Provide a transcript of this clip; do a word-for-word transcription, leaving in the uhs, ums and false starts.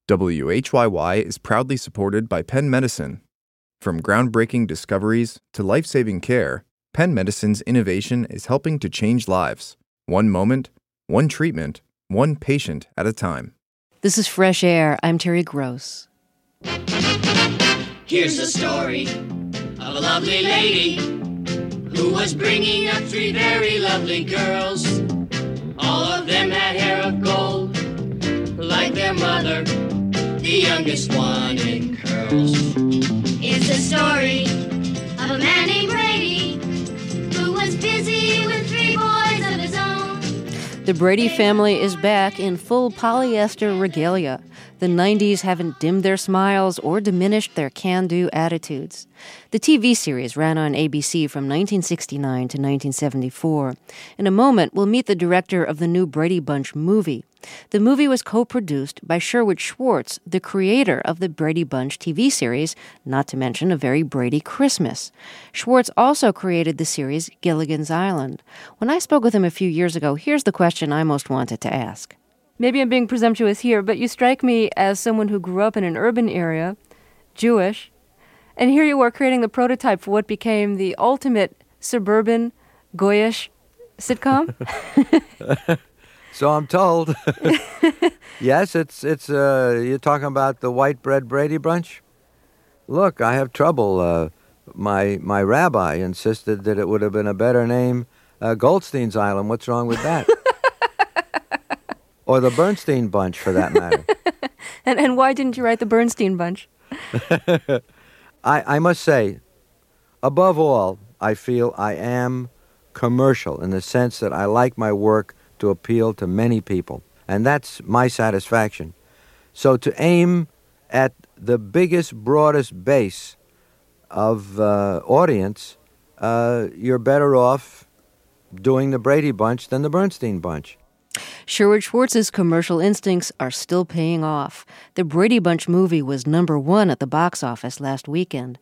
W H Y Y is proudly supported by Penn Medicine. From groundbreaking discoveries to life-saving care, Penn Medicine's innovation is helping to change lives. One moment, one treatment, one patient at a time. This is Fresh Air. I'm Terry Gross. Here's the story of a lovely lady who was bringing up three very lovely girls. All of them had hair of gold, like their mother, the youngest one in curls. It's the story of a man named Brady who was busy with three boys of his own. The Brady family is back in full polyester regalia. The nineties haven't dimmed their smiles or diminished their can-do attitudes. The T V series ran on A B C from nineteen sixty-nine to nineteen seventy-four. In a moment, we'll meet the director of the new Brady Bunch movie. The movie was co-produced by Sherwood Schwartz, the creator of the Brady Bunch T V series, not to mention A Very Brady Christmas. Schwartz also created the series Gilligan's Island. When I spoke with him a few years ago, here's the question I most wanted to ask. Maybe I'm being presumptuous here, but you strike me as someone who grew up in an urban area, Jewish, and here you are creating the prototype for what became the ultimate suburban, Goyish sitcom? So I'm told. Yes, it's it's. Uh, you're talking about the white bread Brady Bunch? Look, I have trouble. Uh, my my rabbi insisted that it would have been a better name, uh, Goldstein's Island. What's wrong with that? Or the Bernstein Bunch, for that matter. and and why didn't you write the Bernstein Bunch? I, I must say, above all, I feel I am commercial in the sense that I like my work to appeal to many people, and that's my satisfaction. So to aim at the biggest, broadest base of uh, audience, uh, you're better off doing the Brady Bunch than the Bernstein Bunch. Sherwood Schwartz's commercial instincts are still paying off. The Brady Bunch movie was number one at the box office last weekend.